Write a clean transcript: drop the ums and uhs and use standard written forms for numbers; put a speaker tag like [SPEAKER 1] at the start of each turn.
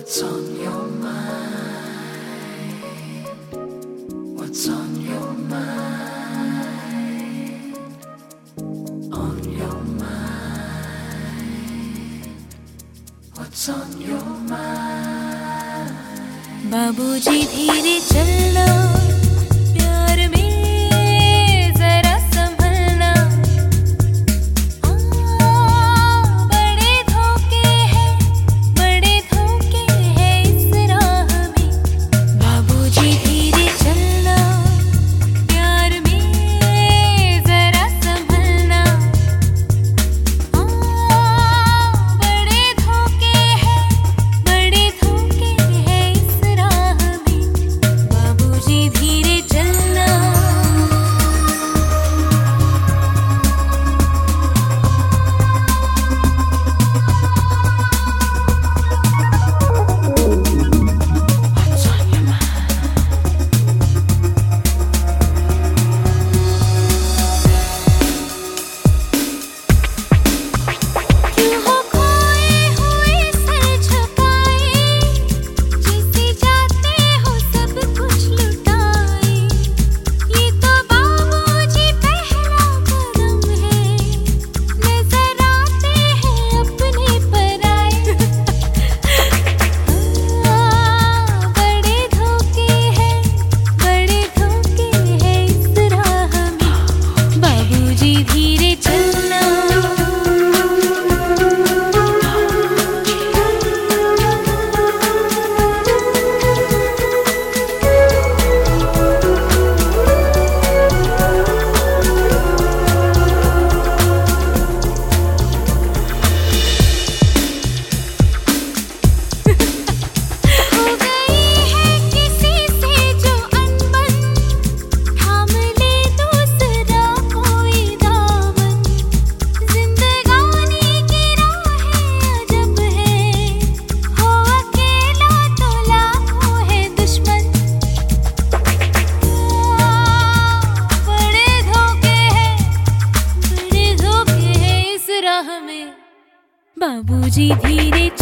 [SPEAKER 1] What's on your mind? What's on your mind? On your mind? What's on your mind?
[SPEAKER 2] बाबूजी धीरे चलना, प्यार में जरा संभलना। बड़े धोखे हैं, बड़े धोखे हैं इस राह में। बाबूजी धीरे चलना, प्यार में जरा संभलना। बड़े धोखे हैं, बड़े धोखे हैं इस राह में। बाबूजी धीरे चलना।
[SPEAKER 1] What's on your mind?
[SPEAKER 2] क्यों हो खोए हुए सर झुकाए, जैसे जाते हो सब कुछ लुटाए। ये तो बाबूजी पहला कदम है, नजर आते हैं अपने पराए। बड़े धोखे हैं, बड़े धोखे हैं इस राह में। बाबूजी धीरे चलना। हो गई है किसी से जो अनबन, थाम ले दूसरा कोई दामन। जिंदगानी की राहें अजब है, हो अकेला तो लाखों है दुश्मन। बड़े धोखे हैं, बड़े धोखे हैं इस राह में। बाबूजी धीरे